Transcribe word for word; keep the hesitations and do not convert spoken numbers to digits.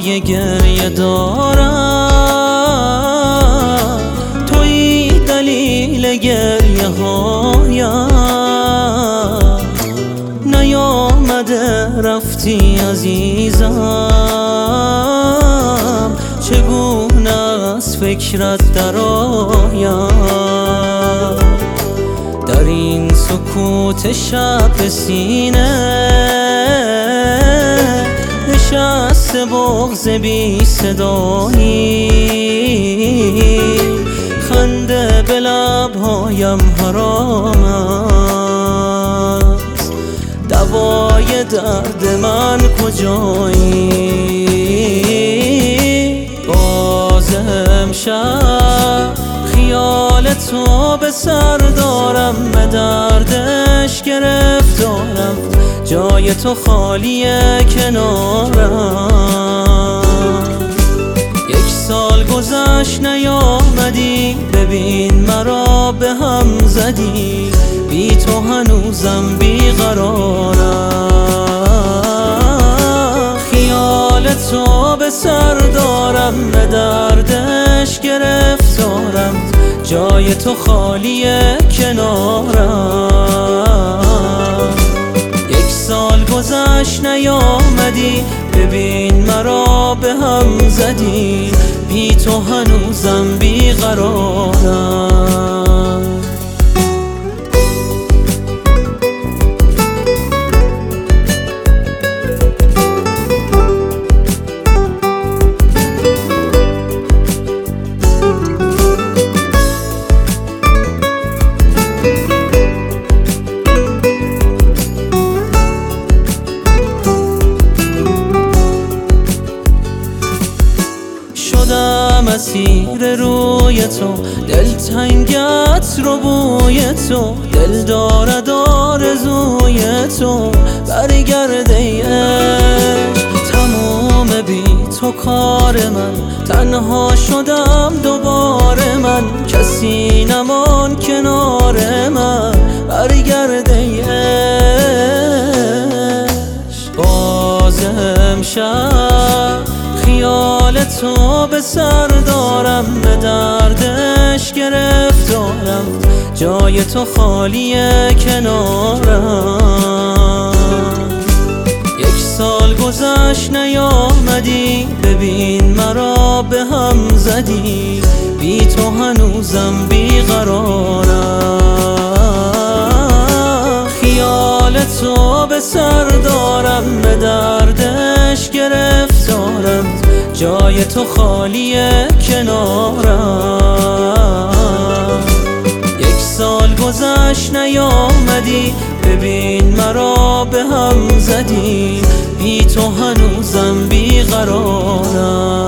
های گریه دارم، تویی دلیل گریه هایم. نیامده رفتی عزیزم، چگونه از فکرت درآیم. در این سکوت شب سینه نشسته بغض بی صدایی، خنده به لبهایم حرام است. دوای درد من کجایی؟ باز امشب خیال تو به سر دارم، به دردش گرفتارم، جای تو خالیه کنارم. یک سال گذشت نیامدی، ببین مرا به هم زدی، بی تو هنوزم بیقرارم. خیال تو به سر دارم، به دردش گرفتارم، جای تو خالیه کنارم. یک سال گذشت نیامدی، ببین مرا به هم زدی، بی تو هنوزم بیقرارم. مسیر روی تو، دلتنگت رو بوی تو، دل دارد آرزوی تو، برگرده ای عشق. تموم بی تو کار من، تنها شدم دوباره من، کسی نمان کنار من، برگرده ای عشق. باز امشب خیال تو به سر دارم، به دردش گرفتارم، جای تو خالیه کنارم. یک سال گذشت نیامدی، ببین مرا به هم زدی، بی تو هنوزم بیقرارم. خیال تو به سر دارم، به دردش گرفتارم، جای تو خالیه کنارم. یک سال گذشت نیامدی، ببین مرا به هم زدی، بی تو هنوزم بیقرارم.